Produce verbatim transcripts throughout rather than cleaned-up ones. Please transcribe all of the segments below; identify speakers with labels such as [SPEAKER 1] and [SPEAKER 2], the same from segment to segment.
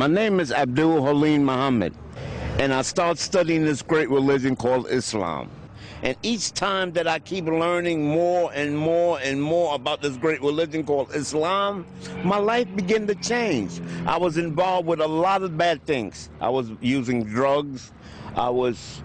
[SPEAKER 1] My name is Abdul Halim Muhammad, and I start studying this great religion called Islam. And each time that I keep learning more and more and more about this great religion called Islam, my life began to change. I was involved with a lot of bad things. I was using drugs. I was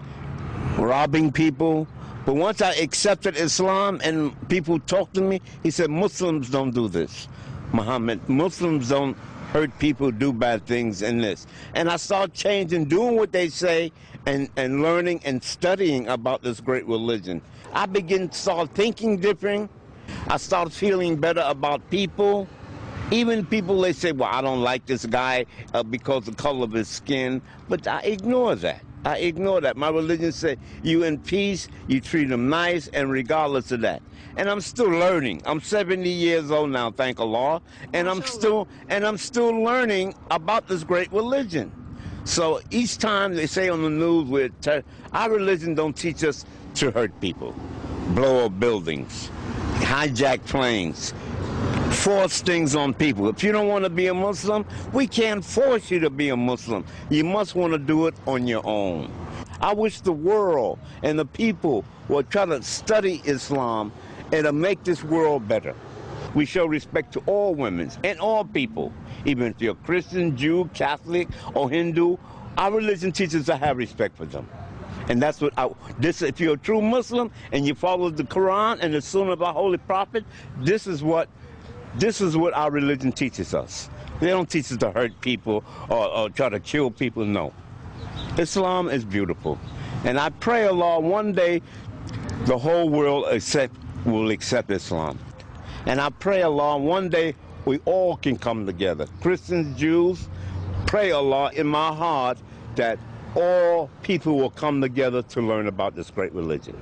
[SPEAKER 1] robbing people. But once I accepted Islam and people talked to me, he said, Muslims don't do this, Muhammad. Muslims don't hurt people, do bad things in this. And I started changing, doing what they say, and, and learning and studying about this great religion. I began to start thinking different. I started feeling better about people. Even people, they say, well, I don't like this guy uh, because of the color of his skin. But I ignore that. I ignore that. My religion said, you in peace, you treat them nice, and regardless of that. And I'm still learning. I'm seventy years old now, thank Allah, and I'm still and I'm still learning about this great religion. So each time they say on the news, we're our religion don't teach us to hurt people, blow up buildings, hijack planes, force things on people. If you don't want to be a Muslim, we can't force you to be a Muslim. You must want to do it on your own. I wish the world and the people would try to study Islam and to make this world better. We show respect to all women and all people, even if you're Christian, Jew, Catholic, or Hindu. Our religion teaches us to have respect for them. And that's what I, this, if you're a true Muslim and you follow the Quran and the Sunnah of our Holy Prophet, this is what This is what our religion teaches us. They don't teach us to hurt people or, or try to kill people, no. Islam is beautiful. And I pray Allah one day the whole world accept, will accept Islam. And I pray Allah one day we all can come together. Christians, Jews, pray Allah in my heart that all people will come together to learn about this great religion.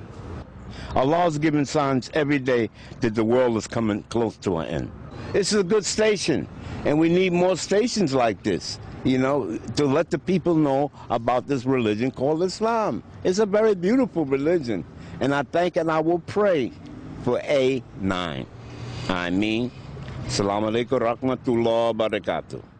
[SPEAKER 1] Allah is giving signs every day that the world is coming close to an end. This is a good station, and we need more stations like this, you know, to let the people know about this religion called Islam. It's a very beautiful religion, and I thank and I will pray for A nine. I mean, Assalamu alaikum rahmatullah barakatuh.